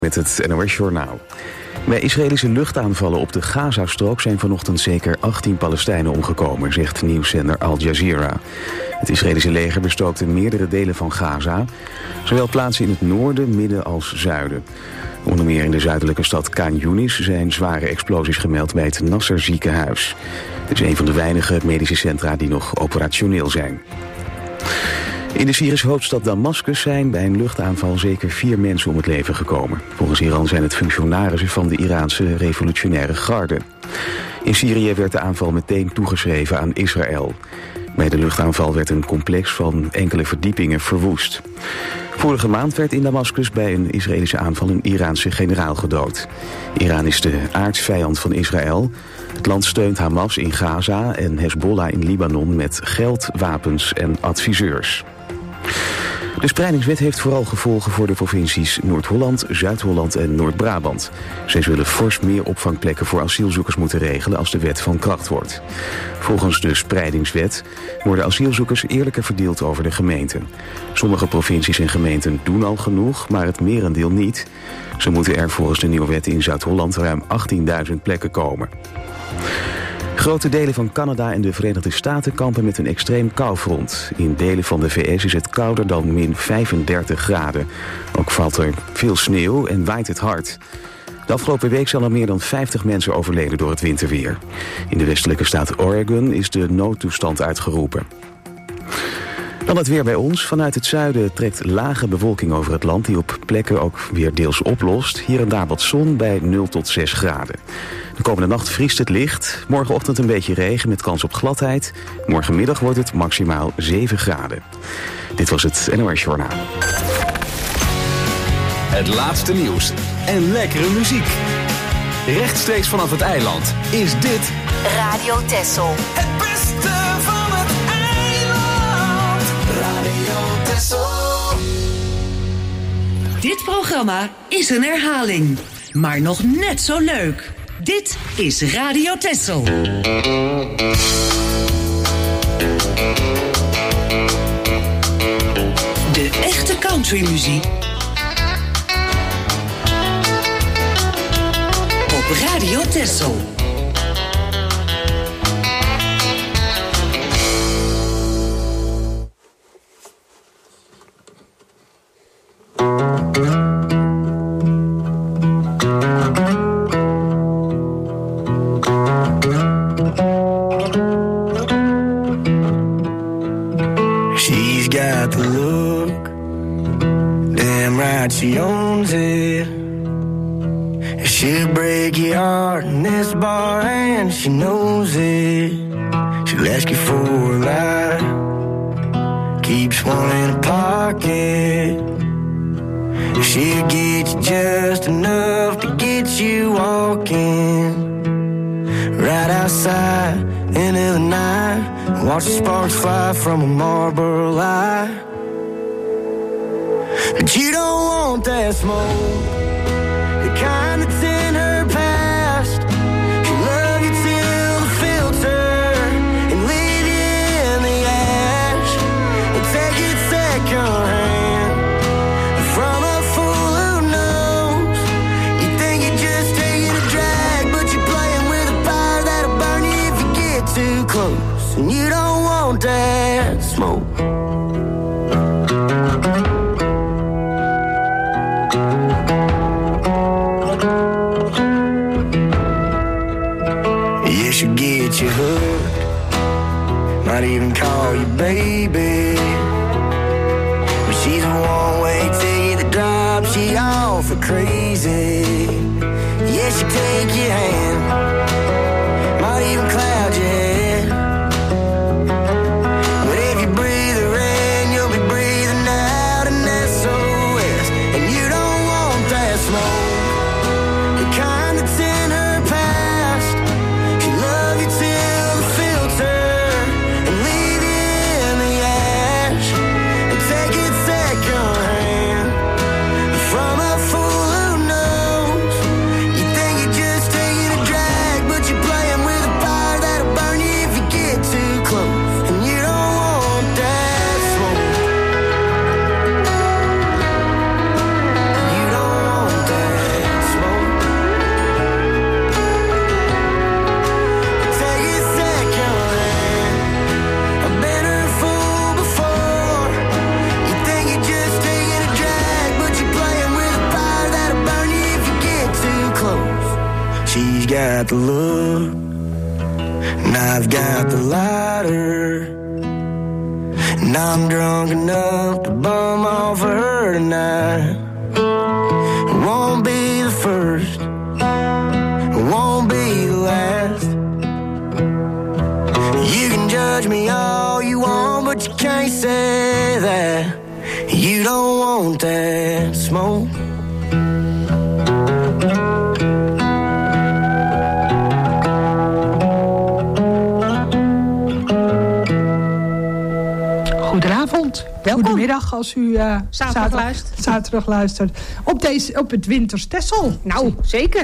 Met het NOS Journaal. Bij Israëlische luchtaanvallen op de Gazastrook zijn vanochtend zeker 18 Palestijnen omgekomen, zegt nieuwszender Al Jazeera. Het Israëlische leger bestookte meerdere delen van Gaza, zowel plaatsen in het noorden, midden als zuiden. Onder meer in de zuidelijke stad Khan Yunis zijn zware explosies gemeld bij het Nasser ziekenhuis. Het is een van de weinige medische centra die nog operationeel zijn. In de Syrische hoofdstad Damascus zijn bij een luchtaanval zeker 4 mensen om het leven gekomen. Volgens Iran zijn het functionarissen van de Iraanse revolutionaire garde. In Syrië werd de aanval meteen toegeschreven aan Israël. Bij de luchtaanval werd een complex van enkele verdiepingen verwoest. Vorige maand werd in Damascus bij een Israëlische aanval een Iraanse generaal gedood. Iran is de aardsvijand van Israël. Het land steunt Hamas in Gaza en Hezbollah in Libanon met geld, wapens en adviseurs. De spreidingswet heeft vooral gevolgen voor de provincies Noord-Holland, Zuid-Holland en Noord-Brabant. Zij zullen fors meer opvangplekken voor asielzoekers moeten regelen als de wet van kracht wordt. Volgens de spreidingswet worden asielzoekers eerlijker verdeeld over de gemeenten. Sommige provincies en gemeenten doen al genoeg, maar het merendeel niet. Zo moeten er volgens de nieuwe wet in Zuid-Holland ruim 18.000 plekken komen. Grote delen van Canada en de Verenigde Staten kampen met een extreem koufront. In delen van de VS is het kouder dan min 35 graden. Ook valt er veel sneeuw en waait het hard. De afgelopen week zijn al meer dan 50 mensen overleden door het winterweer. In de westelijke staat Oregon is de noodtoestand uitgeroepen. Dan het weer bij ons. Vanuit het zuiden trekt lage bewolking over het land die op plekken ook weer deels oplost. Hier en daar wat zon bij 0 tot 6 graden. De komende nacht vriest het licht. Morgenochtend een beetje regen met kans op gladheid. Morgenmiddag wordt het maximaal 7 graden. Dit was het NOS Journaal. Het laatste nieuws en lekkere muziek. Rechtstreeks vanaf het eiland is dit Radio Texel. Het beste van het eiland. Radio Texel. Dit programma is een herhaling, maar nog net zo leuk. Dit is Radio Texel. De echte countrymuziek op Radio Texel. She owns it. She'll break your heart in this bar and she knows it. She'll ask you for a lie, keeps one in her pocket. She'll get you just enough to get you walking. Right outside into the night, watch the sparks fly from a Marlboro light. But you don't want that smoke, the kind that's in her past. She'll love you till the filter and leave you in the ash. And take it second hand from a fool who knows. You think you're just taking a drag, but you're playing with a fire that'll burn you if you get too close. And you don't want that smoke. She'll get you hooked, might even call you baby. But she's a one-way ticket that drives you off for crazy. Yeah, she'll take your hand, might even cloud your head. But if you breathe her in, you'll be breathing out an SOS. And you don't want that smoke, the kind that's in her past. Love you till the filter and leave you in the ash. And take it second hand from a fool who knows. You think you're just taking a drag, but you're playing with a fire that got the look, and I've got the lighter, and I'm drunk enough to bum off for her tonight. It won't be the first, it won't be the last. You can judge me all you want, but you can't say that you don't want that smoke. Goedenavond. Welkom. Goedemiddag als u zaterdag luistert. Op het Winters Texel. Nou, zeker.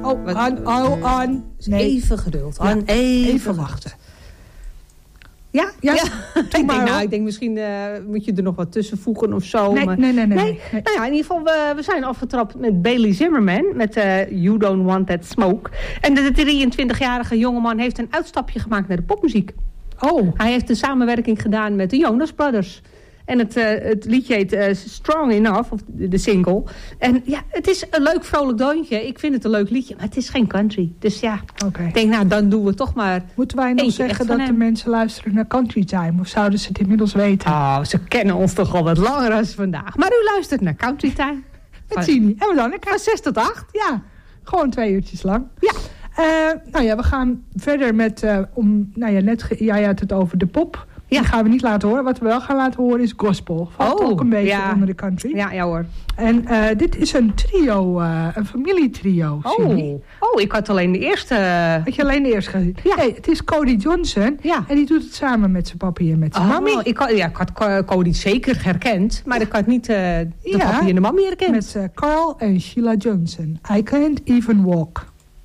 Nee. Even geduld. Ja, even wachten. Ja? Ja. Ik denk misschien moet je er nog wat tussen voegen of zo. Nee. Nou ja, in ieder geval, we zijn afgetrapt met Bailey Zimmerman. Met You Don't Want That Smoke. En de 23-jarige jongeman heeft een uitstapje gemaakt naar de popmuziek. Oh. Hij heeft een samenwerking gedaan met de Jonas Brothers. En het liedje heet Strong Enough, of de single. En ja, het is een leuk vrolijk deuntje. Ik vind het een leuk liedje, maar het is geen country. Dus ja, Ik denk, nou, dan doen we toch maar. Moeten wij nog zeggen dat de mensen luisteren naar Country Time? Of zouden ze het inmiddels weten? Oh, ze kennen ons toch al wat langer als vandaag. Maar u luistert naar Country Time. Dat zie je niet. En we dan? Van 6 tot 8. Ja, gewoon 2 uurtjes lang. Ja. We gaan verder met... jij had het over de pop. Ja. Die gaan we niet laten horen. Wat we wel gaan laten horen is gospel. Valt ook een beetje onder de country. Ja hoor. En dit is een trio, een familietrio. Ik had alleen de eerste... Had je alleen de eerste gezien? Ja. Hey, het is Cody Johnson. Ja. En die doet het samen met zijn papi en met zijn mami. Ik had Cody zeker herkend. Maar ik had niet de papi en de mami herkend. Met Carl en Sheila Johnson. I Can't Even Walk.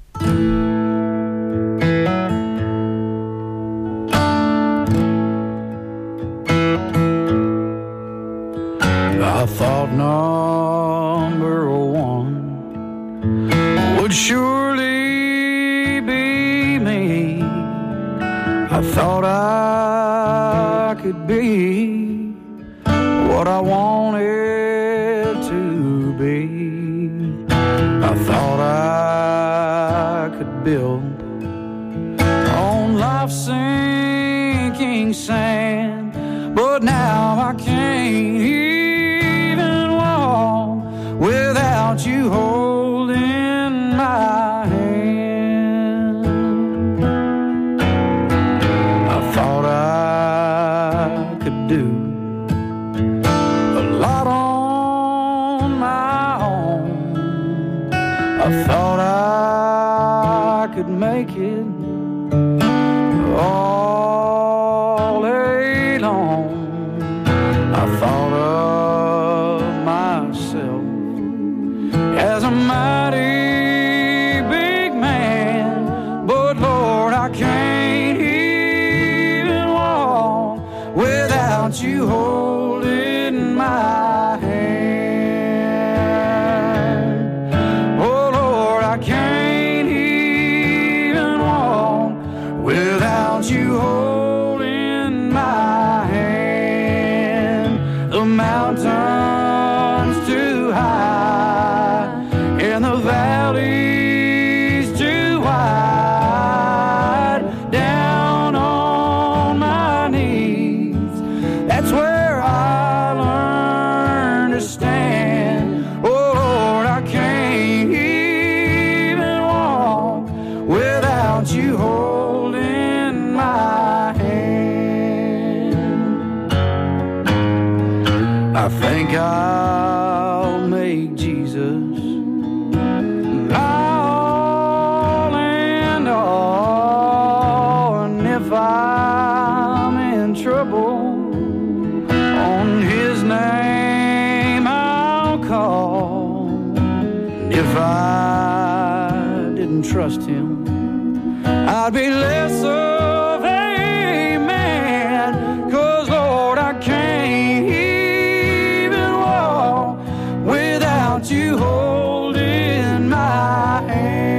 I thought number one would surely be me. I thought I could be what I wanted to be. I thought I could build on life's sinking sand, but now I can't without you holding my hand. I thought I could do a lot on my own. I thought I could make it all alone. I thought of myself as a mighty big man, but Lord, I can't even walk without you holding my hand. Oh Lord, I can't even walk without you holding my hand. The mountain's too high and the valley's too wide. Down on my knees, that's where I learned to stand. Oh Lord, I can't even walk without you holding my hand. I think I'll make Jesus if I'm in trouble, on his name I'll call. And if I didn't trust him, I'd be less of a man. 'Cause Lord, I can't even walk without you holding my hand.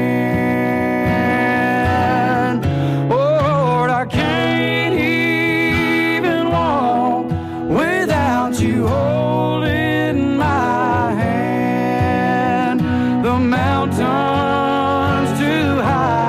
You holding my hand. The mountain's too high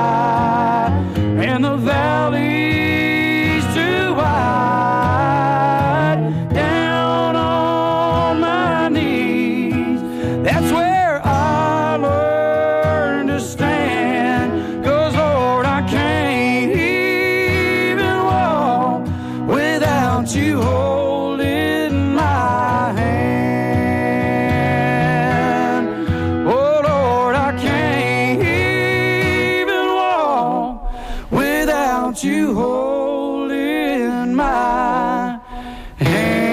won't you hold in my hand?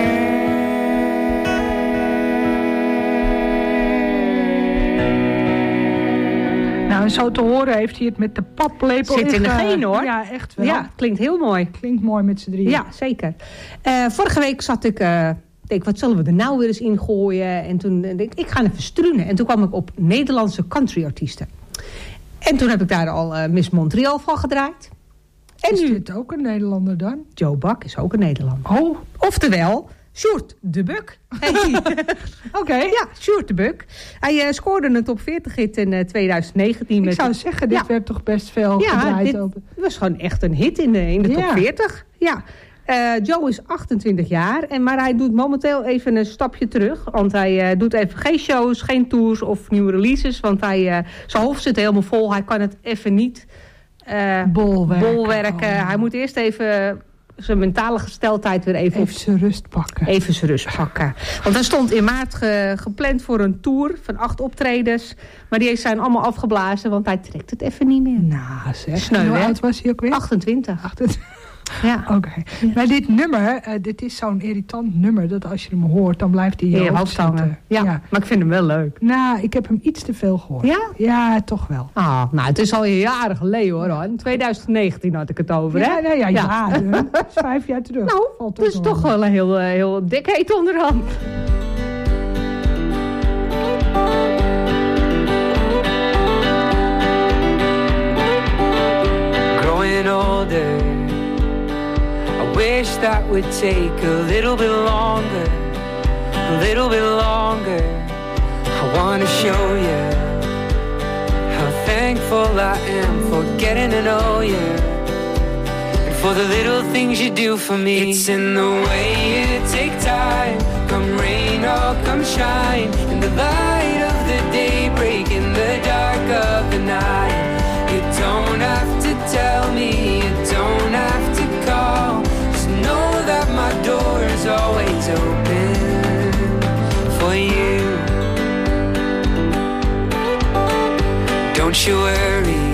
Nou, zo te horen heeft hij het met de paplepel. Zit in de genen, hoor. Ja, echt wel. Ja, klinkt heel mooi. Klinkt mooi met z'n drieën. Ja, zeker. Vorige week zat ik... denk, wat zullen we er nou weer eens in gooien? En toen denk ik ga even struinen. En toen kwam ik op Nederlandse countryartiesten. En toen heb ik daar al Miss Montreal van gedraaid. En is nu dit ook een Nederlander dan? Joe Buck is ook een Nederlander. Oh. Oftewel, Sjoerd de Buck. Oké. Ja, Sjoerd de Buck. Hij scoorde een top 40 hit in 2019. Ik zou zeggen, dit werd toch best veel gedraaid. Dit was gewoon echt een hit in de top 40. Ja. Joe is 28 jaar, maar hij doet momenteel even een stapje terug. Want hij doet even geen shows, geen tours of nieuwe releases. Want zijn hoofd zit helemaal vol. Hij kan het even niet bolwerken. Oh. Hij moet eerst even zijn mentale gesteldheid weer even zijn rust pakken. Even zijn rust pakken. Want hij stond in maart gepland voor een tour van 8 optredens. Maar die zijn allemaal afgeblazen, want hij trekt het even niet meer. Nou zeg, sneu, hoe oud was hij ook weer? 28. Ja. Oké. Ja. Maar dit nummer, dit is zo'n irritant nummer... dat als je hem hoort, dan blijft hij in je hoofd zitten. Ja, maar ik vind hem wel leuk. Nou, ik heb hem iets te veel gehoord. Ja? Ja, toch wel. Nou, het is al jaren geleden, hoor. In 2019 had ik het over, hè? Ja. Dat is 5 jaar terug. Nou, het is toch wel een heel dik heet onderhand. Growing older, I wish that would take a little bit longer, a little bit longer. I want to show you how thankful I am for getting to know you, and for the little things you do for me. It's in the way you take time, come rain or come shine, in the light of the day, break in the dark of the night. You don't have to tell me, you don't have to call, just know that my door is always open for you. Don't you worry,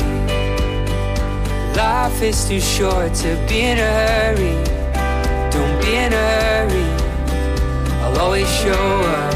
life is too short to be in a hurry. Don't be in a hurry, I'll always show up,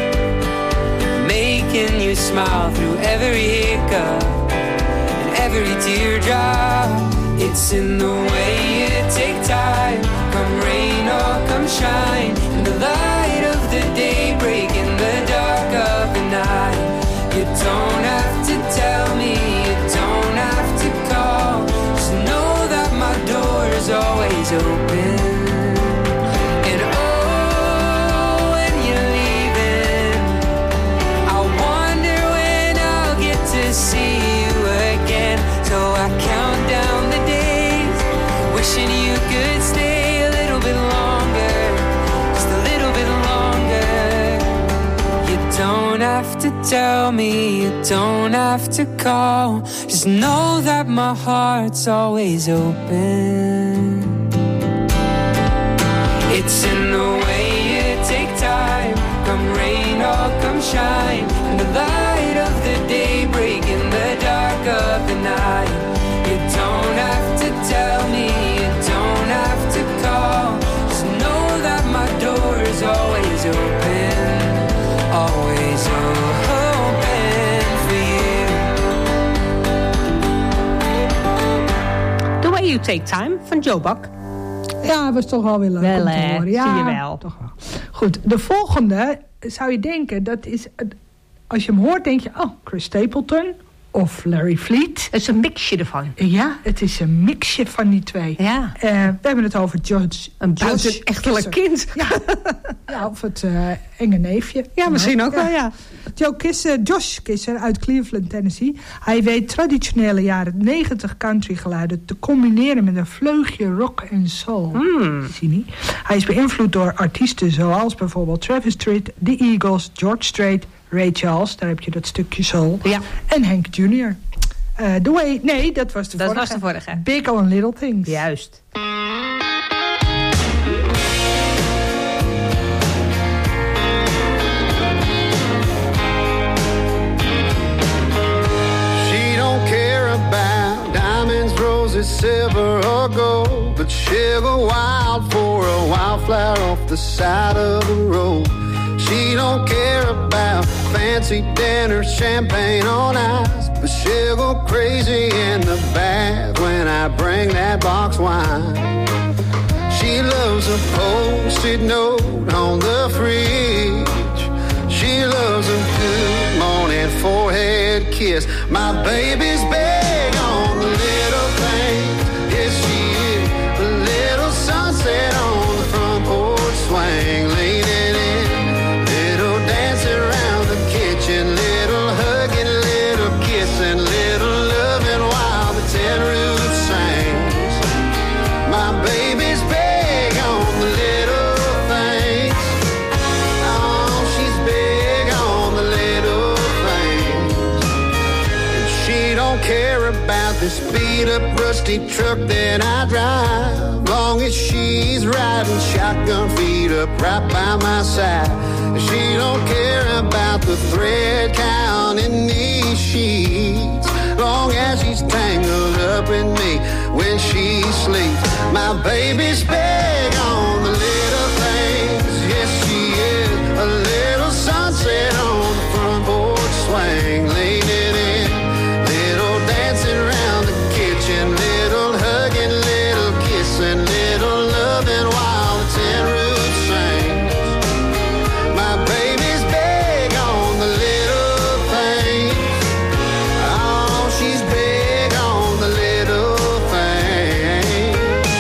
making you smile through every hiccup, every teardrop. It's in the way you take time, come rain or come shine, in the light of the day, break in the dark of the night. You don't have to tell me, you don't have to call, just know that my door is always open. And oh, when you're leaving, I wonder when I'll get to see you again. So I count down the days, wishing you could stay a little bit longer, just a little bit longer. You don't have to tell me, you don't have to call, just know that my heart's always open. It's in the way you take time, come rain or come shine, in the light of the day, break in the dark of the night. You don't have to tell me, you don't have to call, just know that my door is always open, always open for you. The Way You Take Time van Joe Buck. Ja, was toch wel weer leuk om te horen. Ja, zie je wel. Toch wel. Goed, de volgende zou je denken, dat is... Als je hem hoort, denk je, oh, Chris Stapleton of Larry Fleet. Het is een mixje ervan. Ja, het is een mixje van die twee. Ja. We hebben het over George. Een buitenechtelijk kind. Ja. Ja, of het enge neefje. Ja, misschien ook wel, ja. Josh Kisser uit Cleveland, Tennessee. Hij weet traditionele jaren 90 country geluiden te combineren met een vleugje rock en soul. Zie je niet? Hij is beïnvloed door artiesten zoals bijvoorbeeld Travis Tritt, The Eagles, George Strait, Ray Charles, daar heb je dat stukje soul. Ja. En Hank Jr. The Way, nee, dat was de vorige. Dat was de vorige. Big on Little Things. Juist. She don't care about diamonds, roses is it silver or gold? But she'll go wild for a wildflower off the side of the road. She don't care about fancy dinners, champagne on ice, but she'll go crazy in the bath when I bring that box wine. She loves a post-it note on the fridge. She loves a good morning forehead kiss. My baby's big on the little things. Yes, she is. A little sunset on the front porch swing, leaning in. Little dancing around the kitchen. Little hugging, little kissing. Little loving while the tin roof sings. My baby's big on the little things. Oh, she's big on the little things. And she don't care about this beat-up rusty truck that I drive, long as she's riding shotgun feet up right by my side. And she don't care about the thread count in these sheets, long as she's tangled up in me when she sleeps. My baby's big on the little things. Yes, she is. A little sunset on the front porch swing, leaning in. Little dancing around the kitchen. Little hugging, little kissing. Little loving while the tin roof sings. My baby's big on the little things. Oh, she's big on the little things.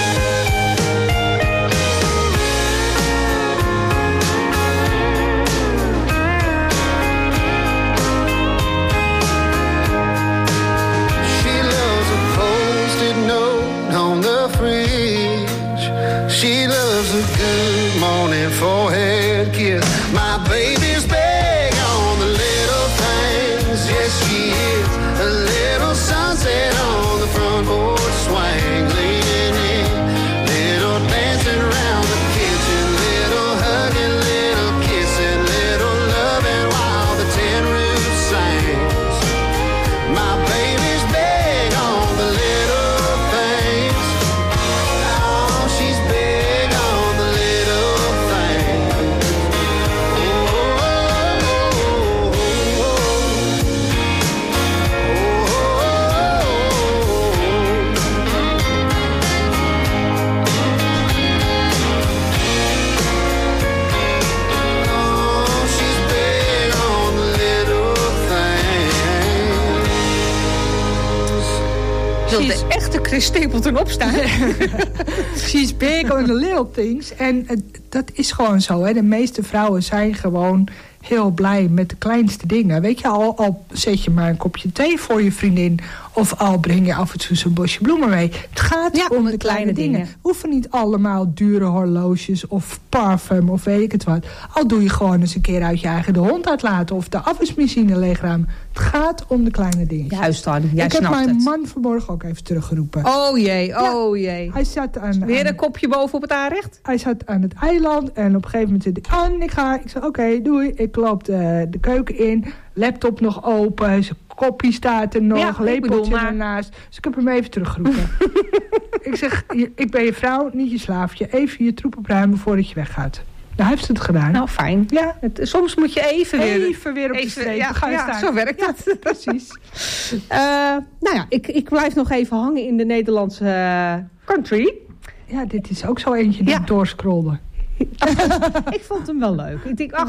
She loves a post-it note on the fridge. She loves a good morning forehead kiss. My baby's big on the little things. Yes, she is. A little sunset on the front porch swing, leaning in. Little dancing around the kitchen. Little hugging, little kissing. Little loving while the tin roof sings. My baby's big on the little things. Oh, she's big on the little things. Oh, oh, oh, oh, oh, she's big on the little things. Wil de echte Chris Stapleton opstaan? She's big on the little things. En dat is gewoon zo. Hè. De meeste vrouwen zijn gewoon heel blij met de kleinste dingen. Weet je, al zet je maar een kopje thee voor je vriendin, of al breng je af en toe zo'n bosje bloemen mee. Het gaat om de kleine dingen. Hoeven niet allemaal dure horloges of parfum of weet ik het wat. Al doe je gewoon eens een keer uit je eigen de hond uitlaten of de afwasmachine leegruimen. Het gaat om de kleine dingen. Juist, Hardy, jij Ik heb snapt mijn het. man vanmorgen ook even teruggeroepen. Oh jee, oh jee. Hij zat aan... Weer een kopje boven op het aanrecht? Hij zat aan het eiland en op een gegeven moment zei hij, Ann, ik ga. Ik zei, oké, doei. Ik loop de keuken in, laptop nog open, zijn kopje staat er nog, Ja, lepeltje ernaast. Dus ik heb hem even teruggeroepen. Ik zeg, ik ben je vrouw, niet je slaafje. Even je troep opruimen voordat je weggaat. Nou, hij heeft het gedaan. Nou, fijn. Ja. Soms moet je even weer op de streep gaan ja, staan. zo werkt dat. Precies. Nou ja, ik blijf nog even hangen in de Nederlandse country. Ja, dit is ook zo eentje die ik doorscrolde. Ik vond hem wel leuk. Ik denk,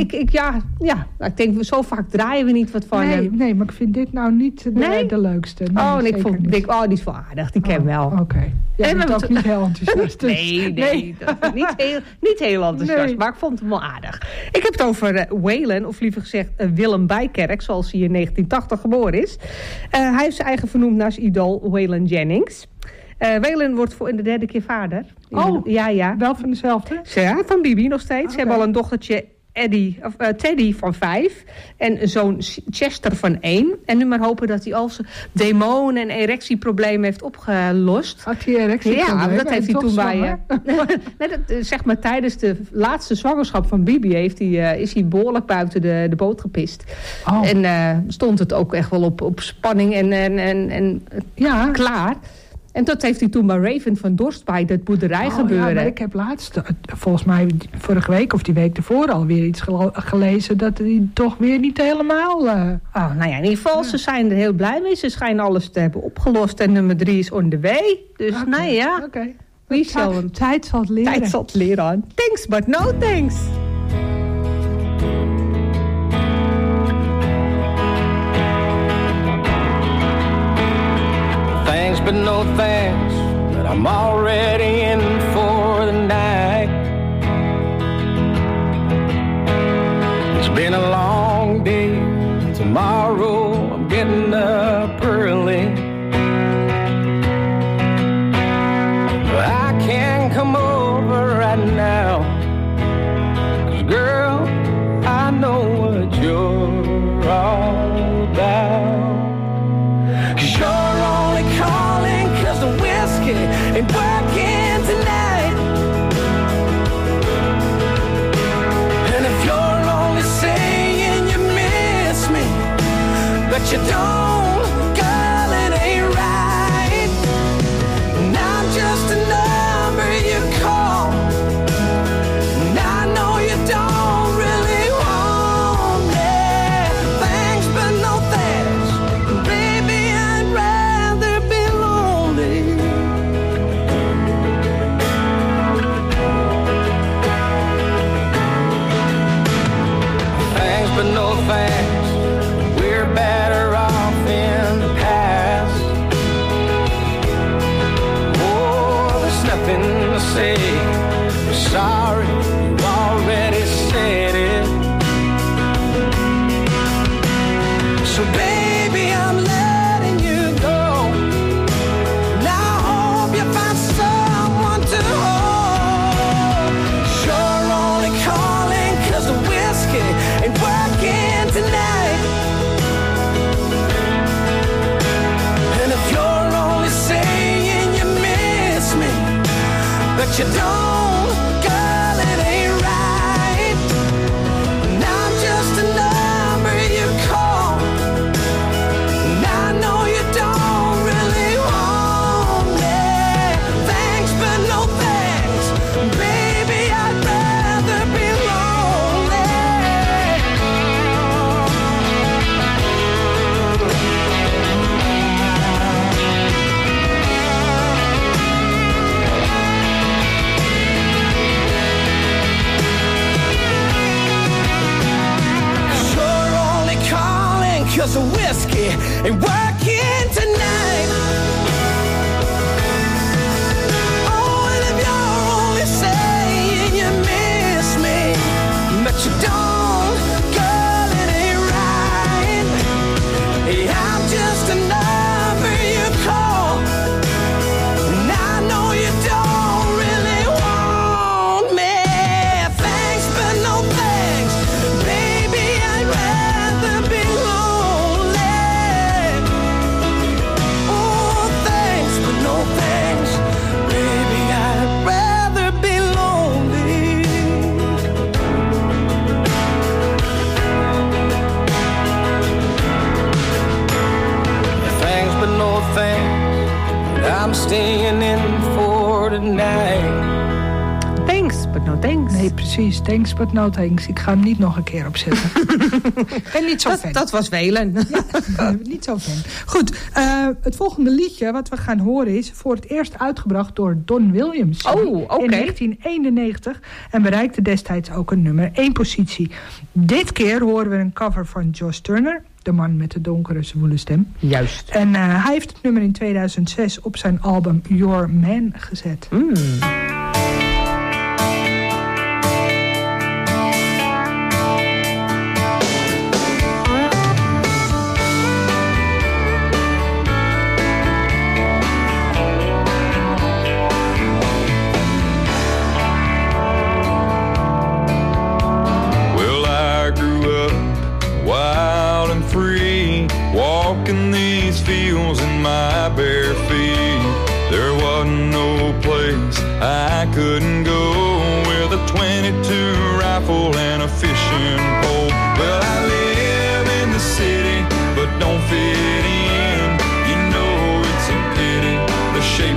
ik denk, zo vaak draaien we niet wat van hem. Nee, maar ik vind dit nou niet de leukste. Nee, en ik denk, die is wel aardig, die ken wel. Oké. Jij bent ook niet heel enthousiast. Dus. Nee. Niet heel enthousiast, Nee. maar ik vond hem wel aardig. Ik heb het over Waylon, of liever gezegd Willem Bijkerk, zoals hij in 1980 geboren is. Hij heeft zijn eigen vernoemd naar zijn idool Waylon Jennings. Waylon wordt voor de derde keer vader. Ja. Wel van dezelfde? Ja, van Bibi nog steeds. Okay. Ze hebben al een dochtertje Teddy van 5 en een zoon Chester van 1. En nu maar hopen dat hij al zijn demonen en erectieproblemen heeft opgelost. Had hij erectie? Ja, dat heeft hij toen bij... zeg maar tijdens de laatste zwangerschap van Bibi is hij behoorlijk buiten de boot gepist. Oh. En stond het ook echt wel op spanning en klaar. En dat heeft hij toen bij Raven van Dorst bij dat boerderij gebeuren. Ja, maar ik heb laatst, volgens mij vorige week of die week ervoor alweer iets gelezen... dat hij toch weer niet helemaal... Nou ja, in ieder geval, ze zijn er heel blij mee. Ze schijnen alles te hebben opgelost. En nummer 3 is on the way. Dus nee, ja. Okay. Tijd zal het leren. Tijd zal het leren. Thanks, but no thanks. Thanks but no thanks, but I'm already in for the night. It's been a long day. Tomorrow I'm getting up early. I can't come over right now, 'cause girl, I know what you're all about. 'Cause you're only calling 'cause the whiskey ain't working tonight. And if you're only saying you miss me, but you don't, girl, it ain't right. And I'm just a number you call, and I know you don't really want me. Thanks but no thanks, baby, I'd rather be lonely. Thanks but no thanks, we're better off in the past. Oh, there's nothing to say. Sorry, you already said it. So baby, I'm letting you go. Now I hope you find someone to hold. You're only calling 'cause the whiskey ain't working tonight. And if you're only saying you miss me, but you don't, girl, it ain't right. And I'm just a number you call, and I know you don't really want me. Thanks but no thanks, baby, I'd rather be lonely. You're only calling 'cause the whiskey ain't working tonight. Oh, and if you're only saying you miss me, but you don't, girl, it ain't right. Hey, I'm just a number you call, and I know you don't really want me. Thanks but no thanks, baby, I'd rather be lonely. Oh, thanks but no thanks, baby, I'd rather be lonely. Thanks but no thanks, I'm staying in for tonight. Thanks, but no thanks. Nee, precies. Thanks but no thanks. Ik ga hem niet nog een keer opzetten. Ik ben niet zo fan. Dat was Welen. Ja, niet zo fan. Goed, het volgende liedje wat we gaan horen is voor het eerst uitgebracht door Don Williams. Oh, oké. In 1991 en bereikte destijds ook een nummer 1 positie. Dit keer horen we een cover van Josh Turner, de man met de donkere zwoele stem. Juist. En hij heeft het nummer in 2006 op zijn album Your Man gezet. Well, I grew up wild and free, walking these fields in my bare feet. There wasn't no place I couldn't go with a 22 rifle and a fishing pole. Well, I live in the city, but don't fit in. You know it's a pity, the shape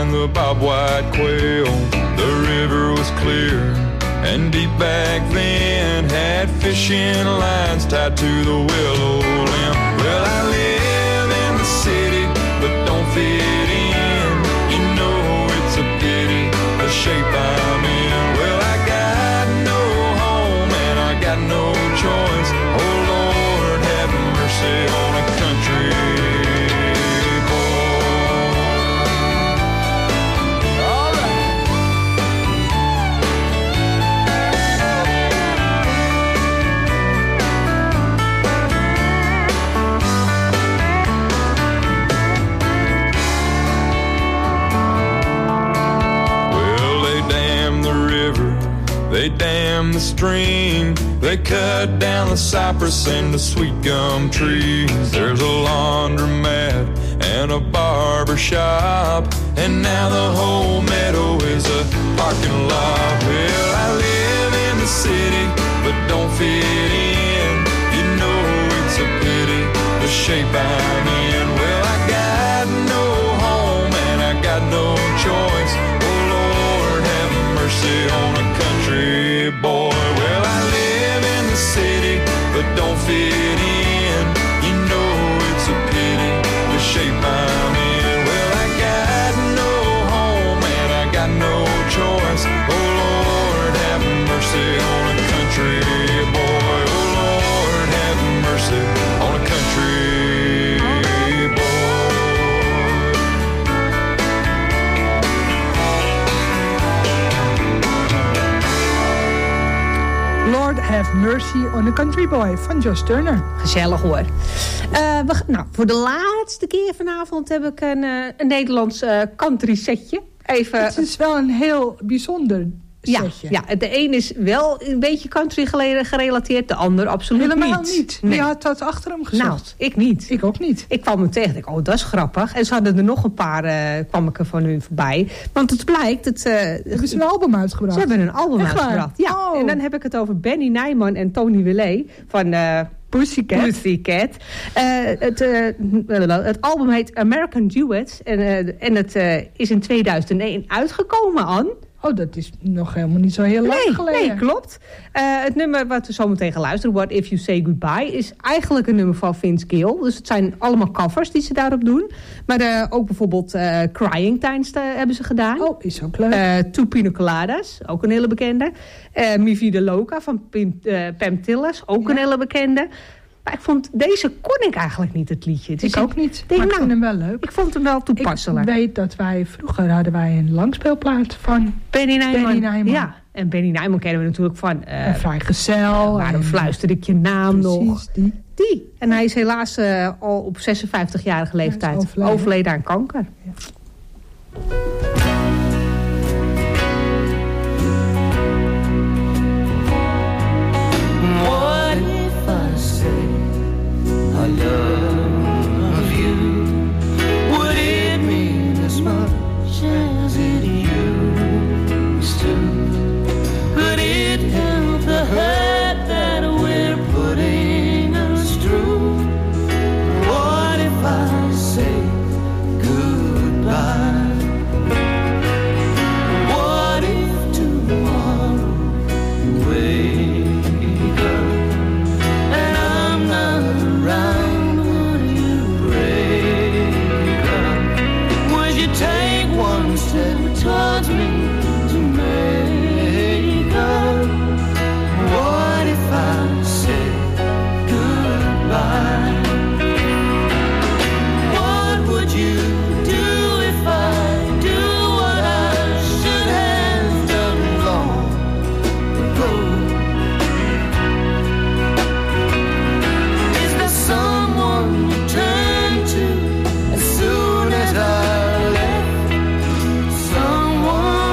and the bobwhite quail. The river was clear and deep back then, had fishing lines tied to the willow limb. Well, I live in the city, but don't fit in. You know it's a pity, the shape I'm in. Well, I got no home and I got no choice. Oh Lord, have mercy on a country They dam the stream, they cut down the cypress and the sweet gum trees. There's a laundromat and a barber shop, and now the whole meadow is a parking lot. Well, I live in the city, but don't fit in. You know it's a pity, the shape I'm in. Well, I got no home and I got no choice. Oh Lord, have mercy on a country boy. Well, I live in the city, but don't fit in. You know it's a pity, the shape I'm in. Well, I got no home and I got no choice. Oh Lord, have mercy on a country boy. Oh Lord, have mercy on a country boy. Lord Have Mercy on a Country Boy van Josh Turner. Gezellig hoor. Voor de laatste keer vanavond heb ik een Nederlands country setje. Even... Het is wel een heel bijzonder setje. Ja, de een is wel een beetje country gerelateerd, de ander absoluut helemaal niet. Nee. Je had dat achter hem gezocht. Nou, ik niet. Ik ook niet. Ik kwam hem tegen, ik dacht, dat is grappig. En ze hadden er nog een paar, kwam ik er van hun voorbij. Want het blijkt... Hebben ze een album uitgebracht? Ze hebben een album uitgebracht, ja. Oh. En dan heb ik het over Benny Nijman en Tony Willet van... Pussycat. Het album heet American Duets. En het is in 2001 uitgekomen, Anne. Oh, dat is nog helemaal niet zo heel lang geleden. Nee, klopt. Het nummer wat we zo meteen gaan luisteren, What If You Say Goodbye, is eigenlijk een nummer van Vince Gill. Dus het zijn allemaal covers die ze daarop doen. Maar ook bijvoorbeeld Crying Times hebben ze gedaan. Oh, is ook leuk. Two Pina Coladas, ook een hele bekende. Mi Vida Loca van Pam Tillis, ook een hele bekende. Maar ik vond, deze kon ik eigenlijk niet, het liedje. Dus ik ook niet, maar ik vind hem wel leuk. Ik vond hem wel toepasselijk. Ik weet dat vroeger hadden wij een langspeelplaat van Benny Nijman. Ja, en Benny Nijman kennen we natuurlijk van... Vrijgezel. Waarom fluisterde ik je naam nog? Die. En hij is helaas al op 56-jarige leeftijd overleden aan kanker. Ja. I love you. Would it mean as much as it used to? Could it help the hurt that we're putting us through? What if I say goodbye? What if tomorrow you wake up and I'm not around? Would you break up? Would you take one step towards me to make up? What if I said goodbye? What would you do if I do what I should have done long ago? Is there someone you turn to as soon as I left? Someone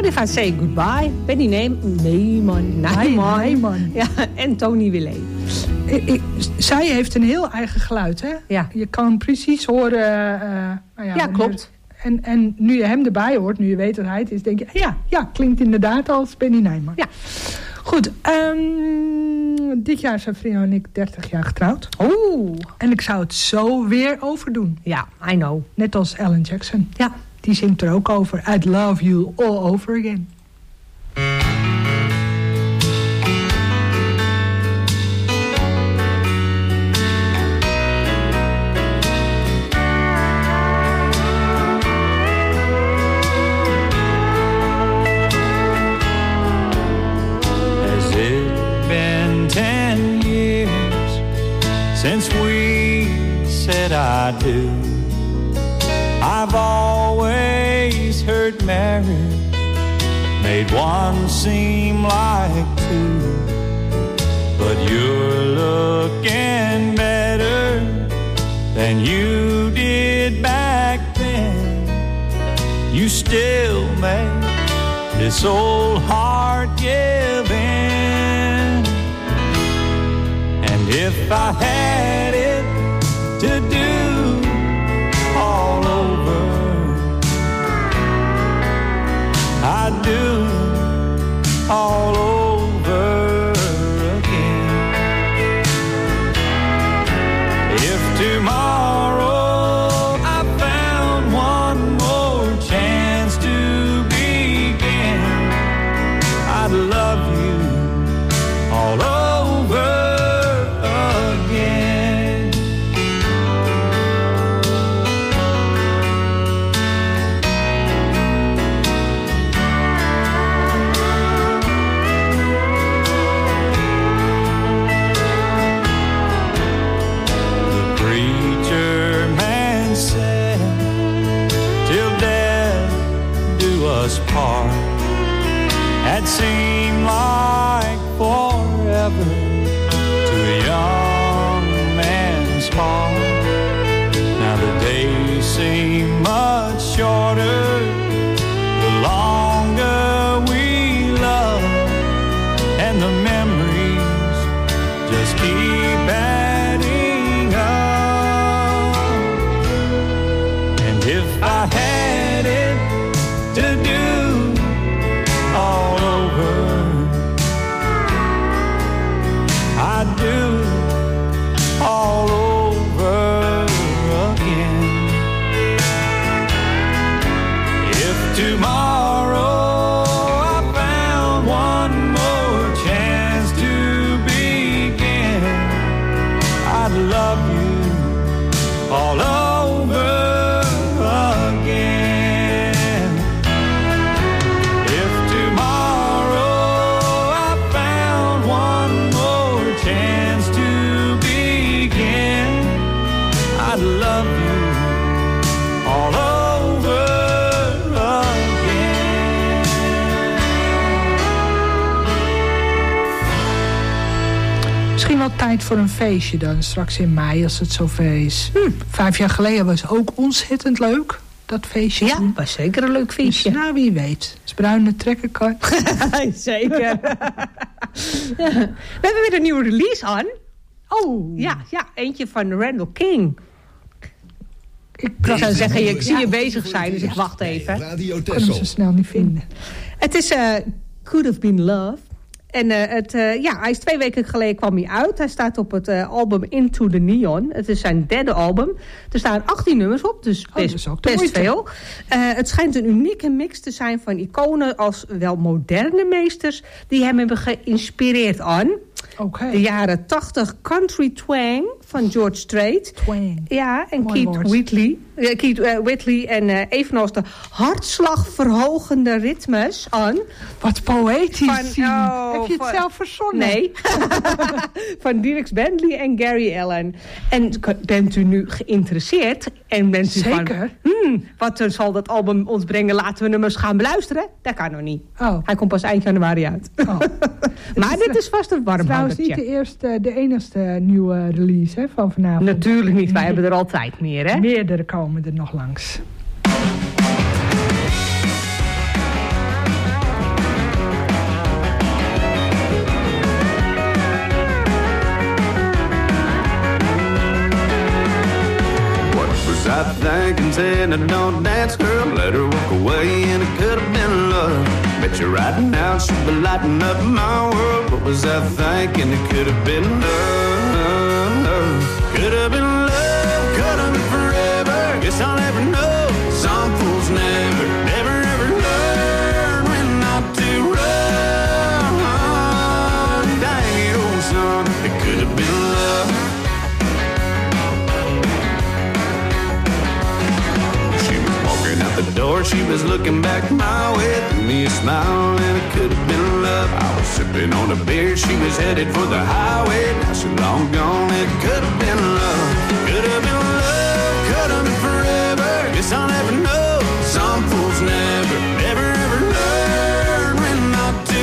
die gaat Say Goodbye. Benny Nijman. Ja, en Tony Willet. Zij heeft een heel eigen geluid, hè? Ja. Je kan precies horen... ja, klopt. En nu je hem erbij hoort, nu je weet dat hij het is, denk je... Ja, klinkt inderdaad als Benny Nijman. Ja. Goed, dit jaar zijn Frino en ik 30 jaar getrouwd. Oeh. En ik zou het zo weer overdoen. Ja, I know. Net als Alan Jackson. Ja. Die zingt er ook over. I'd love you all over again. Since we said I do, I've always heard marriage made one seem like two. But you're looking better than you did back then. You still make this old heart give in. And if I had it to do all over, I'd do all over again. If tomorrow I found one more chance to begin, I'd love you all over. That seemed like forever to a young man's heart. Now the days seem much shorter the longer we love, and the memories just keep adding up. And if I had it to do all over, I do all over again. If tomorrow I found one more chance to begin, I'd love you all over again. If tomorrow I found one more chance to begin, I'd love you all over again. Misschien wel tijd voor een feestje dan, straks in mei als het zover is. 5 jaar geleden was ook ontzettend leuk, dat feestje. Ja, was zeker een leuk feestje. Dus, nou, wie weet. Als Bruine trekken kan. Zeker. We hebben weer een nieuwe release aan. Oh. Ja, eentje van Randall King. Ik zou zeggen, ik zie je bezig zijn, dus ik wacht even. Ik kan hem zo snel niet vinden. Het is Could Have Been Love. En hij is 2 weken geleden kwam hij uit. Hij staat op het album Into the Neon. Het is zijn 3e album. Er staan 18 nummers op, dus best veel. Het schijnt een unieke mix te zijn van iconen als wel moderne meesters die hem hebben geïnspireerd aan. Okay. De jaren 80 country twang van George Strait. Twang. Ja, en Keith Whitley. En evenals de hartslagverhogende ritmes aan. Wat poëtisch. Heb je het zelf verzonnen? Nee. Van Dierks Bentley en Gary Allan. En bent u nu geïnteresseerd? En bent u zeker. Wat zal dat album ons brengen? Laten we hem eens gaan beluisteren? Dat kan nog niet. Oh. Hij komt pas eind januari uit. Oh. Maar dit is vast een warm trouwens niet de enigste nieuwe release hè, van vanavond. Natuurlijk niet. Wij hebben er altijd meer, hè? Meerdere komen er nog langs. I thinking? Said, no, don't dance, girl. Let her walk away and it could have been love. Bet you right now she'd be lighting up my world. What was I thinking? It could have been love. Could have been love, could have been forever. Guess I'll never know. Some fools never ever learn when not to run. Dang it, old son, it could have been love. She was walking out the door, she was looking back my way, threw me a smile, and it could have been love. I was sipping on a beer, she was headed for the highway. Now she's long gone, it could have been love. Could have been love, could have been forever. Guess I'll never know. Some fools never ever learn when not to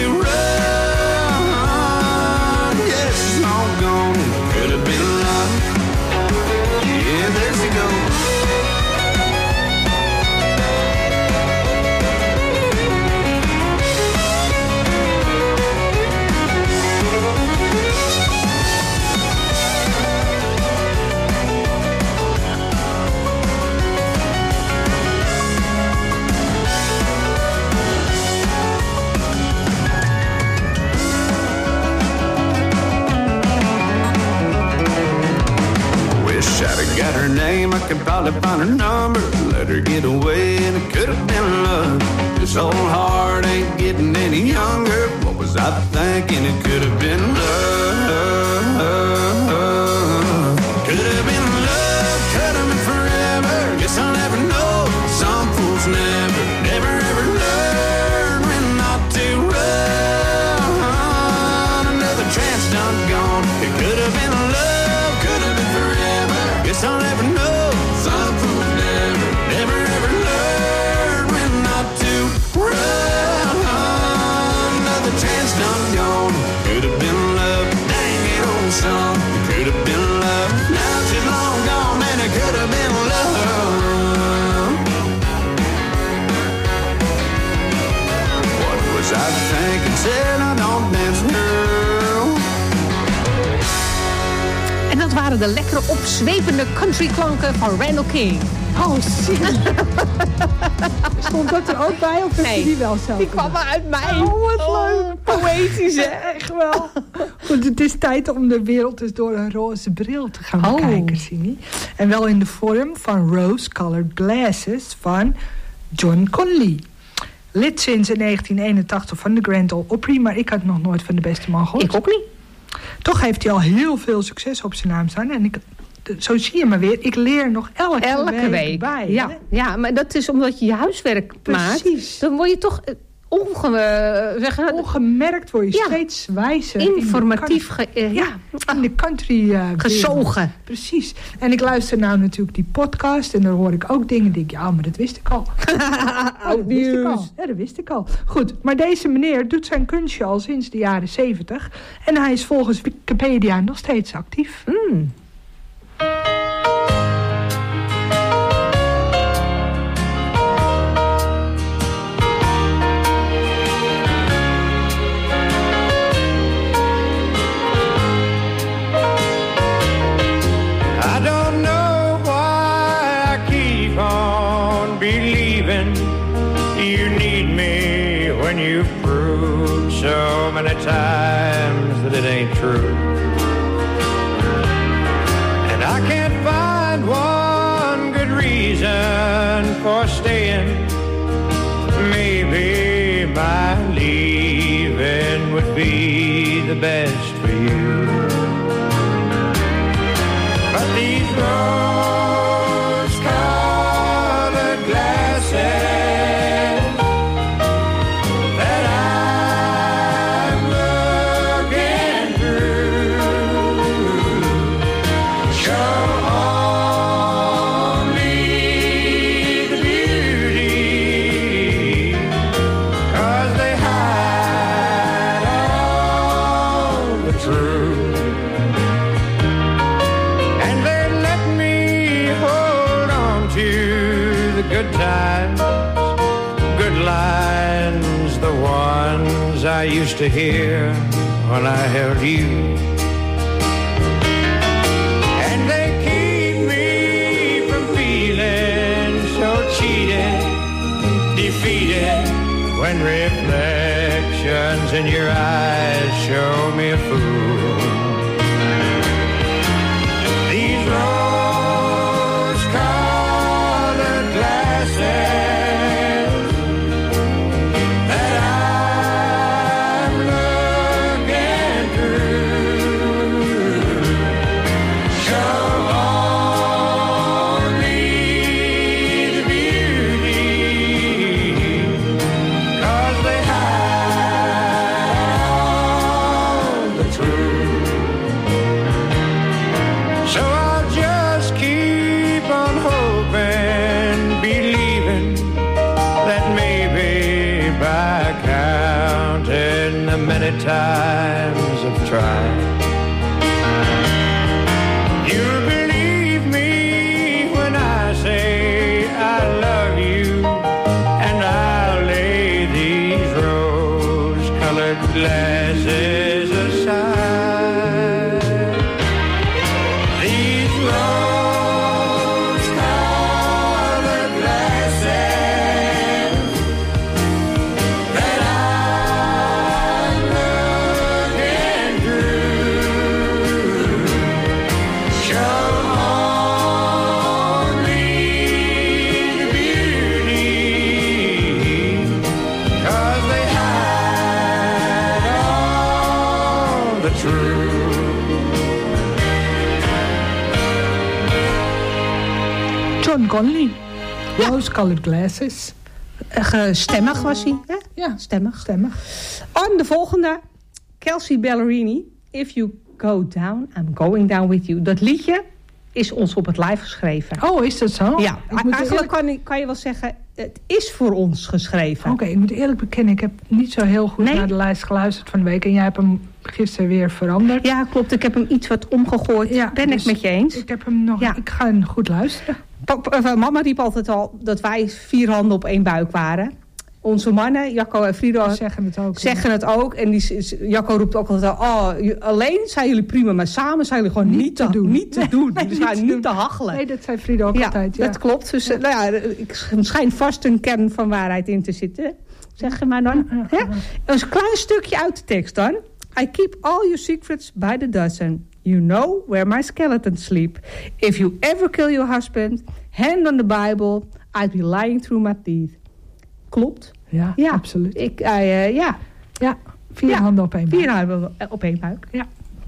run. Yeah, she's long gone, it could have been love. Yeah, there she goes. Got her name, I could probably find her number. Let her get away and it could have been love. This old heart ain't getting any younger. What was I thinking? It could have been love. Could have been love, could have been forever. Guess I'll never know. Some fools never ever learn when not to run. Another chance done gone. It could have been love, could have been forever. Guess I'll never know. Some fools never ever learn when not to run. Another chance done gone. Could have been love. Dang it, old son. It could have been love. Now she's long gone, and it could have been love. What was I thinking? Said I don't dance, girl. En dat waren de lekkere opzwepende countryklanken van Randall King. Oh, zie. Stond dat er ook bij of heb je die wel zelf? Die kwam maar uit mij. Oh, wat leuk. Poëtisch, hè? Echt wel. Goed, het is tijd om de wereld eens door een roze bril te gaan bekijken, Sini. En wel in de vorm van Rose-Colored Glasses van John Conlee. Lid sinds 1981 van de Grand Ole Opry, maar ik had nog nooit van de beste man gehoord. Ik ook niet. Toch heeft hij al heel veel succes op zijn naam staan. En zo zie je maar weer, ik leer nog elke week bij. Ja, ja, maar dat is omdat je je huiswerk maakt. Dan word je toch ongemerkt word je steeds wijzer. Informatief. In de country gezogen. Precies. En ik luister nou natuurlijk die podcast en dan hoor ik ook dingen die ik, ja, maar dat wist ik al. Dat wist ik al. Goed, maar deze meneer doet zijn kunstje al sinds de jaren 70 en hij is volgens Wikipedia nog steeds actief. So many times that it ain't true, and I can't find one good reason for staying. Maybe my leaving would be the best for you, but these rose-colored glasses I used to hear when I held you, and they keep me from feeling cheated, defeated, when reflections in your eyes show me a fool. These rose-colored glasses that I'm looking through show only the beauty, 'cause they hide all the truth. So I'll just keep on hoping, believing that maybe by counting the many times I've tried, you'll believe me when I say I love you, and I'll lay these rose-colored glasses aside. These rose-colored glasses that I'm looking through show only the beauty, 'cause they hide all the truth. John Conley. Rose-colored glasses. Stemmig was hij, hè? Ja, Stemmig. On de volgende, Kelsey Ballerini. If you go down, I'm going down with you. Dat liedje is ons op het lijf geschreven. Oh, is dat zo? Ja, eigenlijk kan je wel zeggen, het is voor ons geschreven. Oké, ik moet eerlijk bekennen, ik heb niet zo heel goed naar de lijst geluisterd van de week. En jij hebt hem gisteren weer veranderd. Ja, klopt. Ik heb hem iets wat omgegooid. Ja, ben ik met je eens. Ik heb hem nog. Ja. Ik ga hem goed luisteren. Mama riep altijd al dat wij 4 handen op 1 buik waren. Onze mannen, Jacco en Frido, zeggen het ook. En Jacco roept ook altijd al, alleen zijn jullie prima, maar samen zijn jullie gewoon niet te doen. Niet te doen. Dus zijn niet te hachelen. Nee, dat zei Frido ook altijd. Ja, dat klopt. Dus ik schijn vast een kern van waarheid in te zitten. Zeg je maar dan. Ja. Een klein stukje uit de tekst dan. I keep all your secrets by the dozen. You know where my skeletons sleep. If you ever kill your husband, hand on the Bible, I'd be lying through my teeth. Klopt. Ja, absoluut. Ja. 4 handen op 1 buik. 4 handen op 1 buik, ja.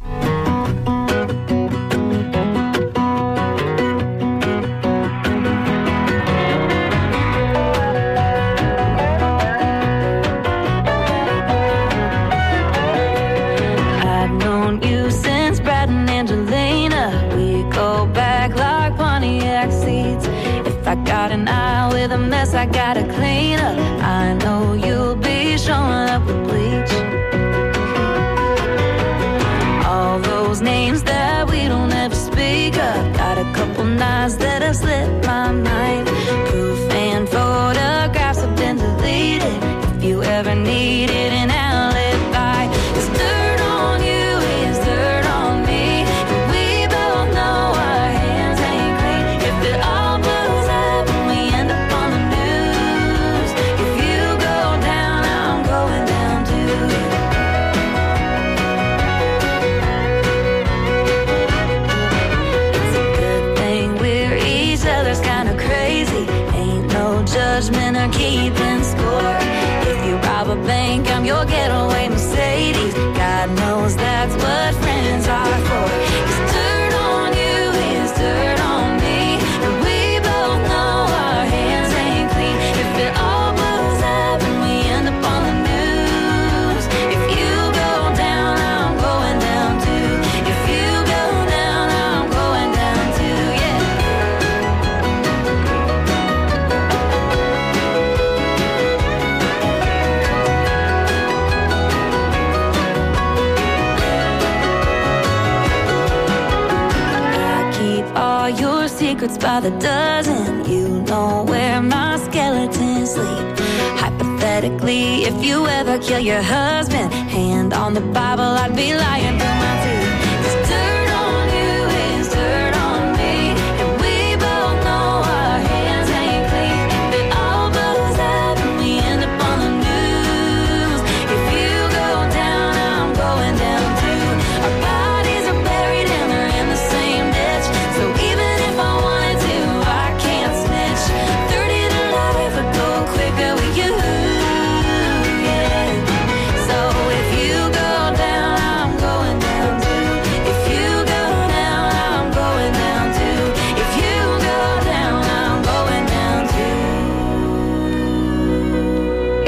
I've known you since Brad and Angelina. We go back like Pontiac seats. If I got an eye with a mess, I gotta clean up. I know you'll be showing up with bleach. All those names that we don't ever speak of. Got a couple nights that have slipped my mind. Proof and photographs have been deleted. If you ever needed an alibi, it's dirt on you, it's dirt on me. And we both know our hands ain't clean. If it all blows up and we end up on the news, if you go down, I'm going down too. It's a good thing we're each other's kind of crazy. Ain't no judgment or keeping score. If you rob a bank, I'm your getaway Mercedes. God knows that's what friends are for. It's dirt on you, it's dirt on me. And we both know our hands ain't clean. If it all blows up and we end up on the news, if you go down, I'm going down too. If you go down, I'm going down too, yeah. All your secrets by the dozen. You know where my skeletons sleep. Hypothetically, if you ever kill your husband, hand on the Bible, I'd be lying through my teeth. It's dirt on you, it's dirt on me. And we both know our hands ain't clean. If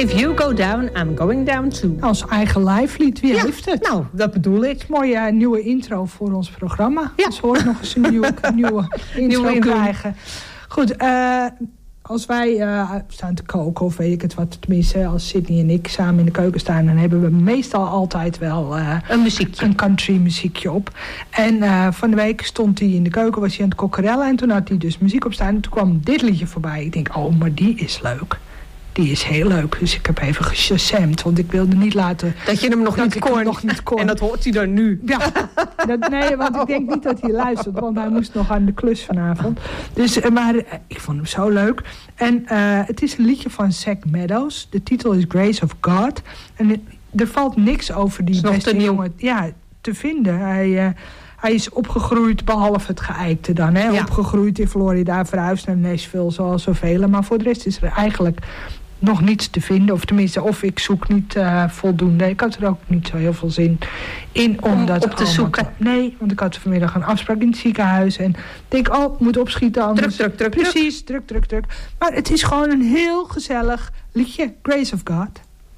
If you go down, I'm going down too. Als eigen live lied, wie heeft het? Nou, dat bedoel ik. Mooie nieuwe intro voor ons programma. Ja. Dus hoor ik nog eens een nieuwe intro krijgen. Goed, als wij staan te koken of weet ik het wat, tenminste als Sydney en ik samen in de keuken staan, dan hebben we meestal altijd wel een country muziekje op. En van de week stond hij in de keuken, was hij aan het kokkerellen en toen had hij dus muziek op staan en toen kwam dit liedje voorbij. Ik denk, oh, maar die is leuk. Die is heel leuk, dus ik heb even geshasamd, want ik wilde niet laten... Dat je hem nog niet kon. En dat hoort hij dan nu. Ja, nee, want ik denk niet dat hij luistert, want hij moest nog aan de klus vanavond. Dus, maar ik vond hem zo leuk. En het is een liedje van Zach Meadows. De titel is Grace of God. En er valt niks over die beste jongen te vinden. Hij is opgegroeid, behalve het geëikte dan. Hè? Ja. Opgegroeid in Florida, verhuisd naar Nashville, zoals zoveel. Maar voor de rest is er eigenlijk nog niets te vinden. Of tenminste, of ik zoek niet voldoende. Ik had er ook niet zo heel veel zin in om dat op te zoeken. Nee, want ik had vanmiddag een afspraak in het ziekenhuis. En ik denk, ik moet opschieten. Anders. Druk. Precies, druk. Maar het is gewoon een heel gezellig liedje. Grace of God.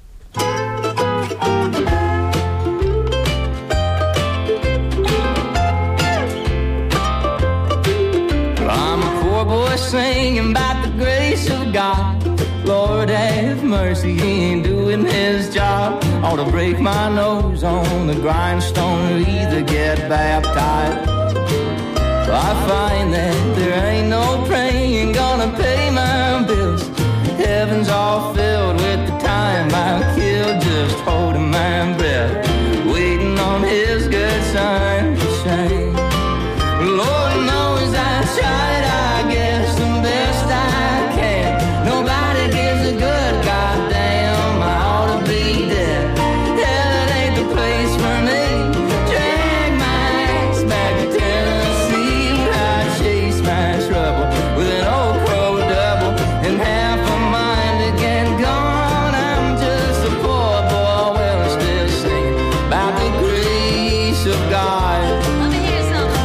I'm a poor boy singing about the grace of God. Lord have mercy, he ain't doing his job. Ought to break my nose on the grindstone or either get baptized. I find that there ain't no praying gonna pay my bills. Heaven's all filled with the time I killed just holding my breath, waiting on his good son to shine. Lord knows I tried, I guess, the best I can. Nobody gives a good goddamn, I ought to be dead. Hell, it ain't the place for me. Drag my axe back to Tennessee, where I chase my trouble with an old crow double and half a mind again gone. I'm just a poor boy, well, I'm still singing about the grace of God. Let me hear something.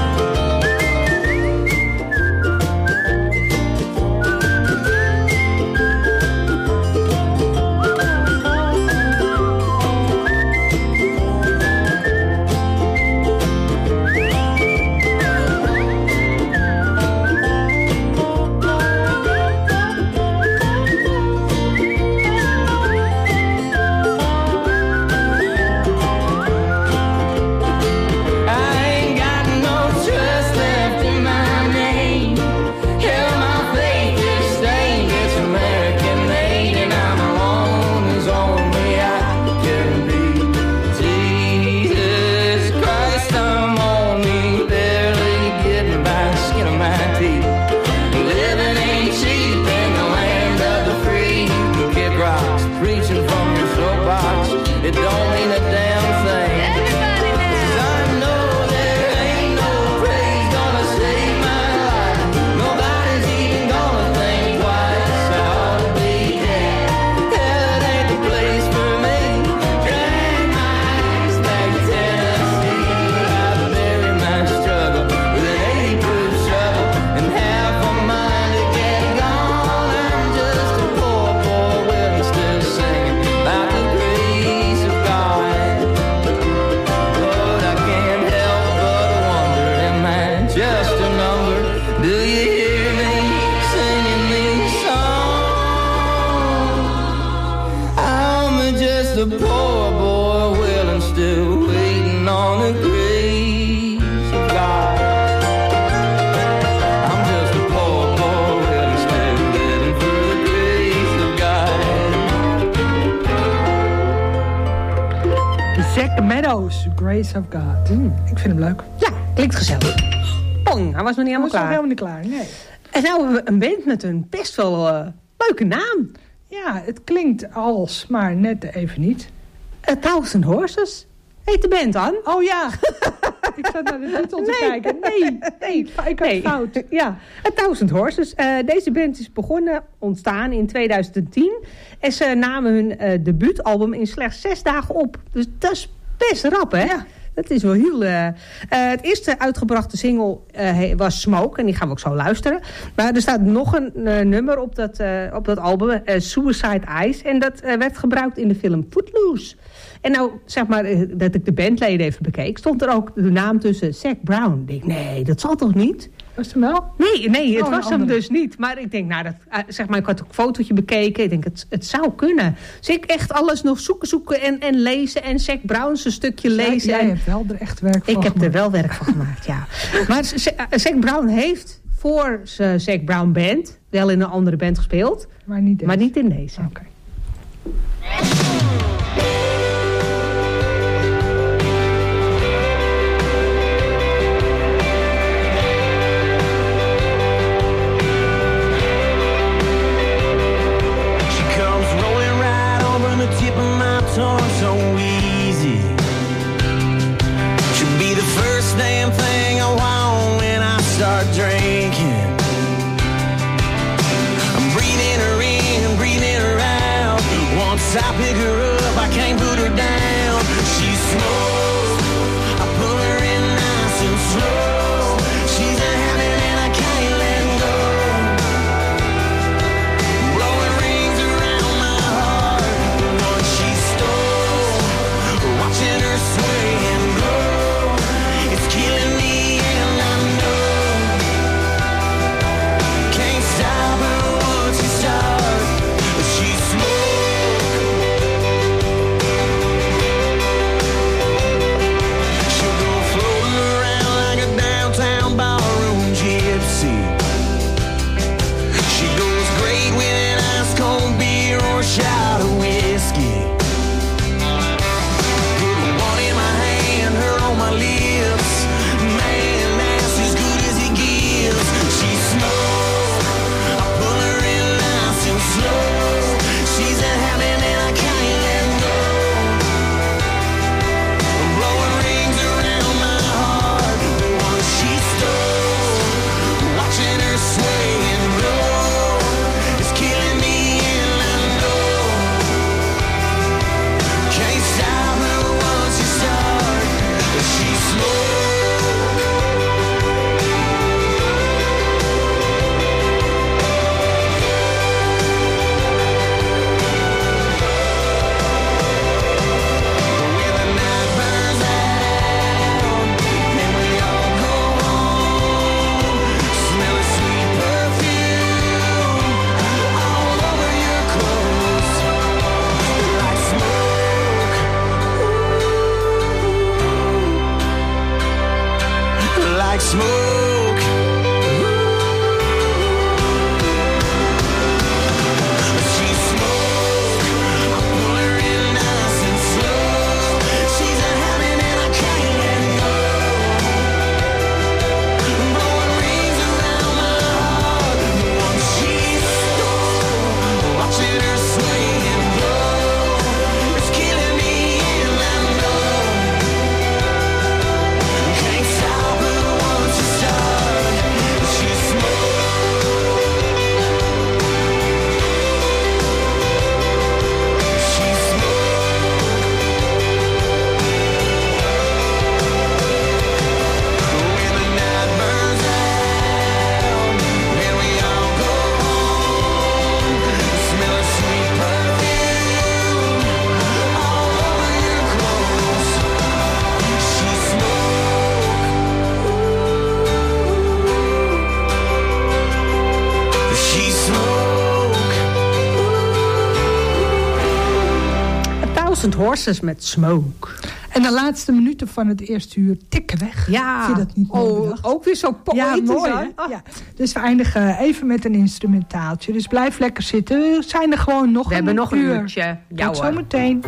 Grace of God. Ik vind hem leuk. Ja, klinkt gezellig. Pong, hij was nog niet helemaal klaar. Hij was nog helemaal niet klaar, nee. En nou hebben we een band met een best wel leuke naam. Ja, het klinkt als, maar net even niet. 1000 Horses heet de band dan. Oh ja, ik zat naar de titel te kijken. Nee, ik had fout. Ja, 1000 Horses. Deze band is ontstaan in 2010. En ze namen hun debuutalbum in slechts 6 dagen op. Dus dat is best rap, hè? Ja. Dat is wel heel... het eerste uitgebrachte single was Smoke. En die gaan we ook zo luisteren. Maar er staat nog een nummer op dat album. Suicide Eyes. En dat werd gebruikt in de film Footloose. En nou, zeg maar, dat ik de bandleden even bekeek... stond er ook de naam tussen Zac Brown. Ik denk, nee, dat zal toch niet? Was het hem wel? Nee, het was hem dus niet. Maar ik denk, nou, zeg maar, ik had ook een fotootje bekeken. Ik denk, het zou kunnen. Dus ik echt alles nog zoeken en lezen. En Zac Brown zijn stukje lezen. Jij hebt wel er echt werk van gemaakt. Ik heb er wel werk van gemaakt, ja. Maar Zac Brown heeft voor zijn Zac Brown band... wel in een andere band gespeeld. Maar niet in deze. Oké. So easy. Should be the first damn thing I want when I start drinking. I'm breathing her in, breathing her out. Once I pick her up, I can't put her down. She's slow, I pull her in nice and slow. She's a habit and I can't let go. Blowing rings around my heart. Once she's stole, watching her sway and grow. It's killing me and I know. Can't stop her once you start. She's smoke. She'll go floating around like a downtown ballroom gypsy. She goes great with an ice cold beer or a shot of whiskey. One in my hand, her on my lips. Man, that's as good as he gives. She's smoke. I pull her in nice and slow. She's a habit and I can't let go. I'm blowing rings around my heart. Once she stole, watching her sway and blow. It's killing me and I know. Can't stop her once you start. She's slow. When the night burns out and we all go home, smell a sweet perfume all over your clothes, like smoke, like smoke. She's smoke. I pull her in nice and slow. She's a habit and I can't let go. Blowing rings around my heart. Once she's stole, watching her sway and blow. It's killing me and I know. Can't stop her once you start. She's smoke. She's smoke. When the night burns out and we all go home, smell a sweet perfume all over your clothes. She's smoke. She's smoke. 1000 Horses met Smoke. En de laatste minuten van het eerste uur tikken weg. Ja. Vind je dat niet mooi bedacht? Ook weer zo poëtisch. Ja, mooi, hè? hè? Ah. Ja. Dus we eindigen even met een instrumentaaltje. Dus blijf lekker zitten. We zijn er gewoon nog We hebben nog een uur. uurtje. Ja, Tot hoor. zometeen.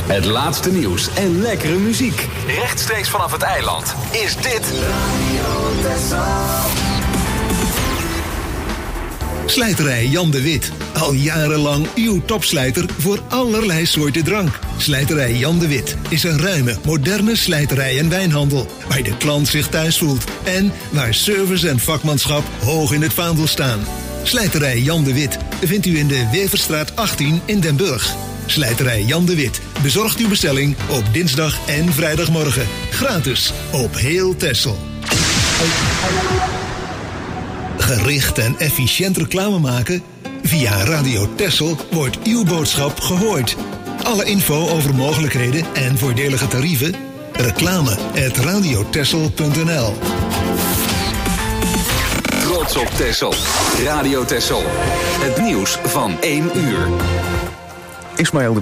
Het laatste nieuws en lekkere muziek. Rechtstreeks vanaf het eiland is dit Radio Texel. Slijterij Jan de Wit. Al jarenlang uw topslijter voor allerlei soorten drank. Slijterij Jan de Wit is een ruime, moderne slijterij en wijnhandel. Waar de klant zich thuis voelt. En waar service en vakmanschap hoog in het vaandel staan. Slijterij Jan de Wit vindt u in de Weverstraat 18 in Den Burg. Slijterij Jan de Wit bezorgt uw bestelling op dinsdag en vrijdagmorgen. Gratis op heel Texel. Gericht en efficiënt reclame maken? Via Radio Texel wordt uw boodschap gehoord. Alle info over mogelijkheden en voordelige tarieven? reclame@radiotexel.nl. Trots op Texel. Radio Texel. Het nieuws van 1 uur. Ismaël de